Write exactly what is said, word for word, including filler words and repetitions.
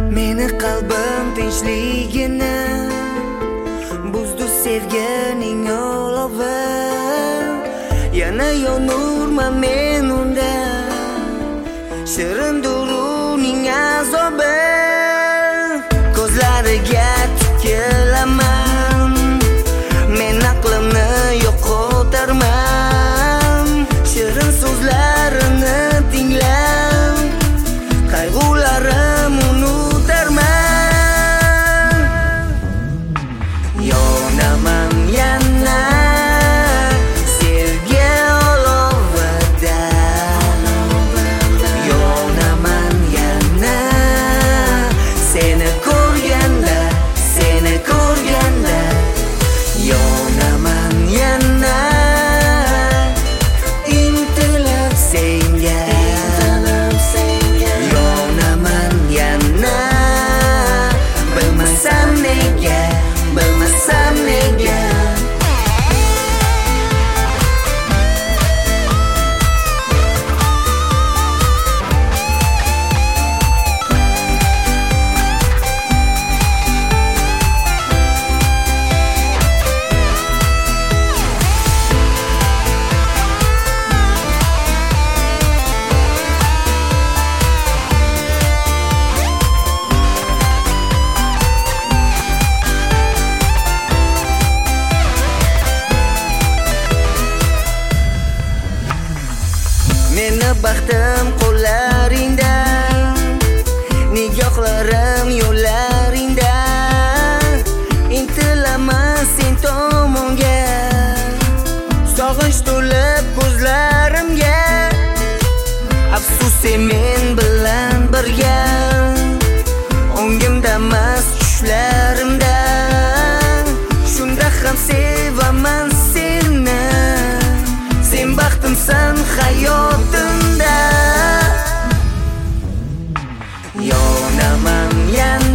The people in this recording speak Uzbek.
Meni qalbim tinchligini buzdi sevgining olovi. Yana yonurman men unda shirin duruning azobi. Ko'zlariga tikilaman, men aqlimni yo'qotarman. Shirin so'zlarini tinglab qayg'ularim unutarman. Yonaman yana sevgi olovida, yonaman yana seni ko'rganda, seni ko'rganda. Yonaman yana intilib senga, yonaman yana bilmasam nega, bilmasam nega. Meni baxtim qo'llaringda, nigohlarim yo'llaringda. Intilaman sen tomonga, sog'inch to'lib ko'zlarimga. Afsus men bilan birga, ongimda emas tushlarimda. Shunda ham sevaman seni, sen baxtimsan hayotimda. Yonaman yana